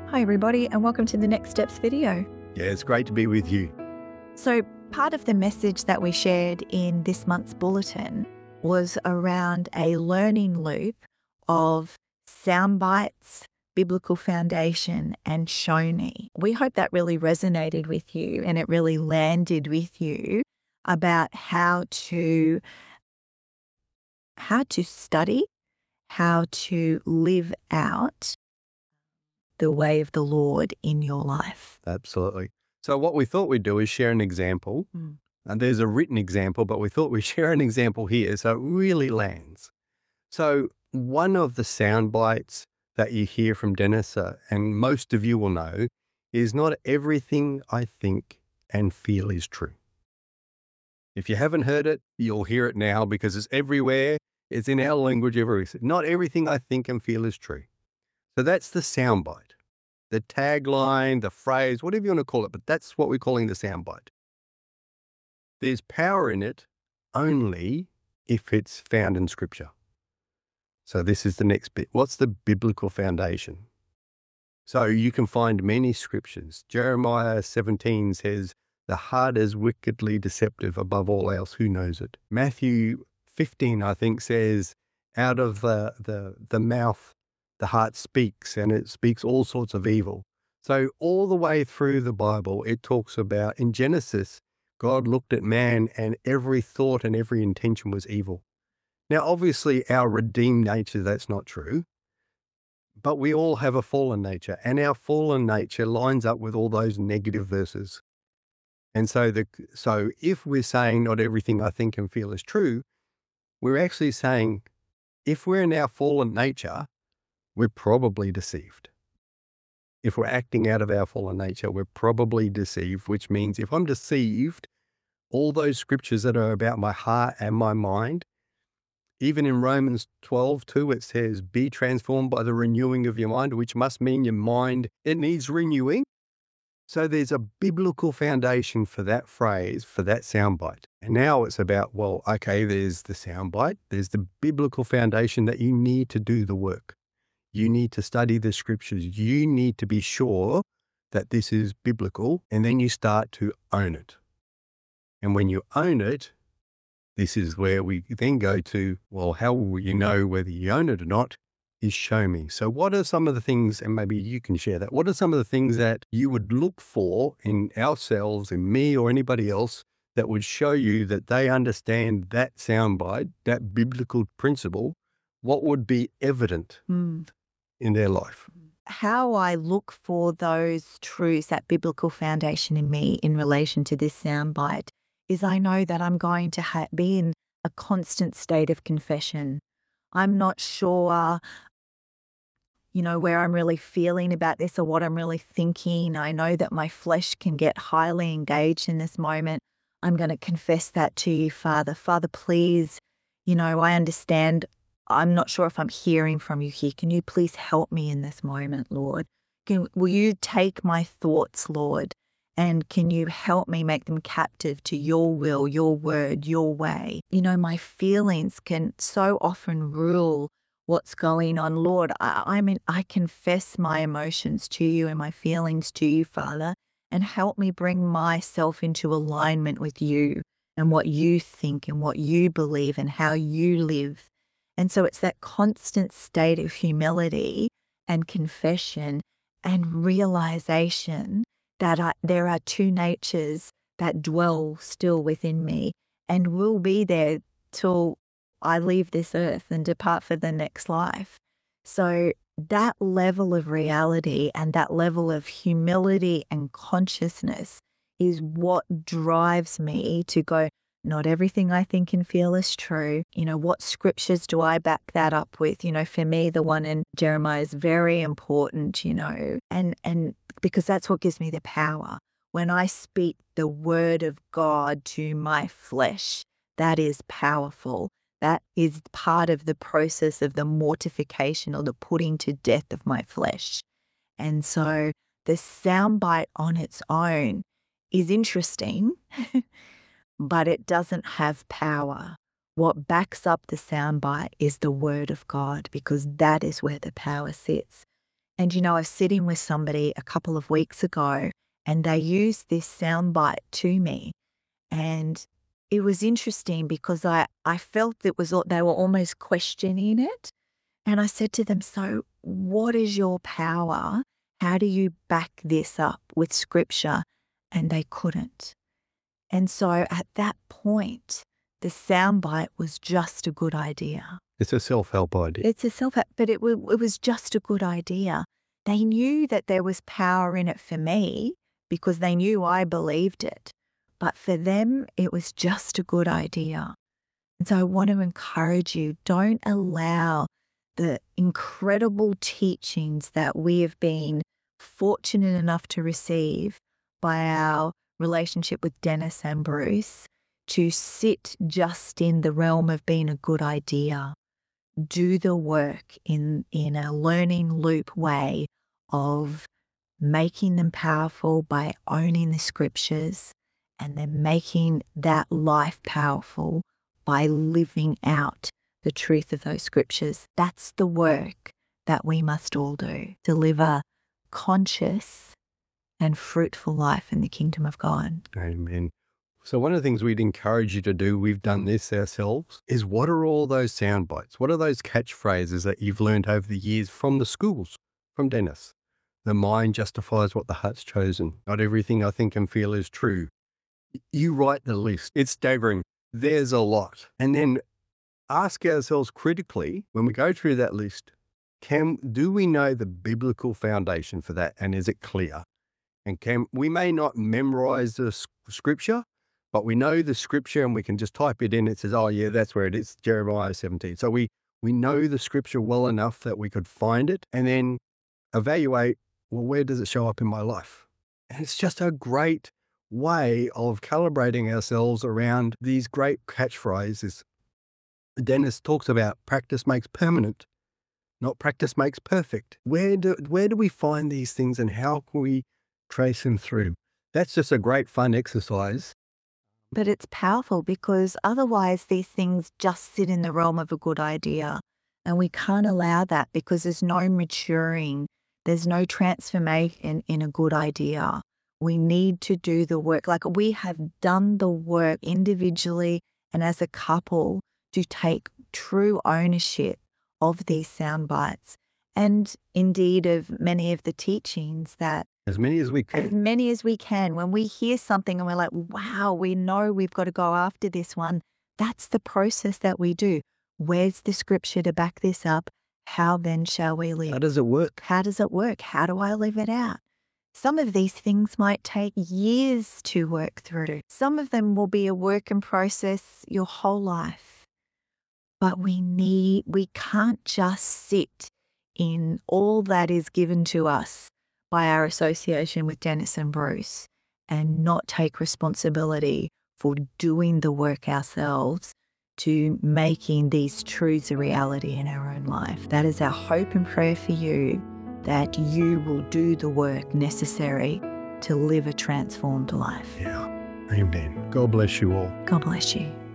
Hi everybody, and welcome to the Next Steps video. Yeah, it's great to be with you. So part of the message that we shared in this month's bulletin was around a learning loop of sound bites, biblical foundation, and show me. We hope that really resonated with you and it really landed with you about how to study, how to live out the way of the Lord in your life. Absolutely. So what we thought we'd do is share an example. And there's a written example, but we thought we'd share an example here so it really lands. So one of the sound bites that you hear from Dennis, and most of you will know, is not everything I think and feel is true. If you haven't heard it, you'll hear it now because it's everywhere. It's in our language everywhere. Not everything I think and feel is true. So that's the soundbite, the tagline, the phrase, whatever you want to call it, but that's what we're calling the soundbite. There's power in it only if it's found in Scripture. So this is the next bit. What's the biblical foundation? So you can find many scriptures. Jeremiah 17 says, the heart is wickedly deceptive above all else. Who knows it? Matthew 15, I think, says, out of the mouth, the heart speaks, and it speaks all sorts of evil. So all the way through the Bible, it talks about, in Genesis, God looked at man and every thought and every intention was evil. Now, obviously, our redeemed nature, that's not true. But we all have a fallen nature, and our fallen nature lines up with all those negative verses. And so if we're saying not everything I think and feel is true, we're actually saying if we're in our fallen nature, we're probably deceived. If we're acting out of our fallen nature, we're probably deceived, which means if I'm deceived, all those scriptures that are about my heart and my mind, even in Romans 12:2, it says, be transformed by the renewing of your mind, which must mean your mind, it needs renewing. So there's a biblical foundation for that phrase, for that soundbite. And now it's about, well, okay, there's the soundbite, there's the biblical foundation that you need to do the work. You need to study the scriptures. You need to be sure that this is biblical, and then you start to own it. And when you own it, this is where we then go to, well, how will you know whether you own it or not? Is show me. So what are some of the things, and maybe you can share that, what are some of the things that you would look for in ourselves, in me or anybody else, that would show you that they understand that soundbite, that biblical principle? What would be evident in their life? How I look for those truths, that biblical foundation in me in relation to this soundbite, is I know that I'm going to be in a constant state of confession. I'm not sure, where I'm really feeling about this or what I'm really thinking. I know that my flesh can get highly engaged in this moment. I'm going to confess that to you, Father. Father, please, I understand. I'm not sure if I'm hearing from you here. Can you please help me in this moment, Lord? Will you take my thoughts, Lord, and can you help me make them captive to your will, your word, your way? My feelings can so often rule what's going on. Lord, I confess my emotions to you and my feelings to you, Father, and help me bring myself into alignment with you and what you think and what you believe and how you live. And so it's that constant state of humility and confession and realization that there are two natures that dwell still within me and will be there till I leave this earth and depart for the next life. So that level of reality and that level of humility and consciousness is what drives me to go, not everything I think and feel is true. What scriptures do I back that up with? For me, the one in Jeremiah is very important, and because that's what gives me the power. When I speak the word of God to my flesh, that is powerful. That is part of the process of the mortification or the putting to death of my flesh. And so the soundbite on its own is interesting, but it doesn't have power. What backs up the soundbite is the word of God, because that is where the power sits. And, I was sitting with somebody a couple of weeks ago and they used this soundbite to me. And it was interesting because I felt they were almost questioning it. And I said to them, so what is your power? How do you back this up with scripture? And they couldn't. And so at that point, the soundbite was just a good idea. It's a self-help idea. It's a self-help, but it was just a good idea. They knew that there was power in it for me because they knew I believed it. But for them, it was just a good idea. And so I want to encourage you, don't allow the incredible teachings that we have been fortunate enough to receive by our relationship with Dennis and Bruce to sit just in the realm of being a good idea. Do the work in a learning loop way of making them powerful by owning the scriptures and then making that life powerful by living out the truth of those scriptures. That's the work that we must all do to live a conscious and fruitful life in the kingdom of God. Amen. So one of the things we'd encourage you to do, we've done this ourselves, is what are all those sound bites? What are those catchphrases that you've learned over the years from the schools, from Dennis? The mind justifies what the heart's chosen. Not everything I think and feel is true. You write the list. It's staggering. There's a lot. And then ask ourselves critically, when we go through that list, do we know the biblical foundation for that? And is it clear? And we may not memorize the scripture, but we know the scripture and we can just type it in. It says, oh yeah, that's where it is, Jeremiah 17. So we know the scripture well enough that we could find it and then evaluate, well, where does it show up in my life? And it's just a great way of calibrating ourselves around these great catchphrases. Dennis talks about practice makes permanent, not practice makes perfect. Where do we find these things and how can we trace them through? That's just a great fun exercise. But it's powerful because otherwise these things just sit in the realm of a good idea. And we can't allow that because there's no maturing, there's no transformation in a good idea. We need to do the work. Like we have done the work individually and as a couple to take true ownership of these sound bites and indeed of many of the teachings that as many as we can. As many as we can. When we hear something and we're like, wow, we know we've got to go after this one. That's the process that we do. Where's the scripture to back this up? How then shall we live? How does it work? How does it work? How do I live it out? Some of these things might take years to work through. Some of them will be a work in process your whole life. But we can't just sit in all that is given to us by our association with Dennis and Bruce and not take responsibility for doing the work ourselves to making these truths a reality in our own life. That is our hope and prayer for you, that you will do the work necessary to live a transformed life. Yeah. Amen. God bless you all. God bless you.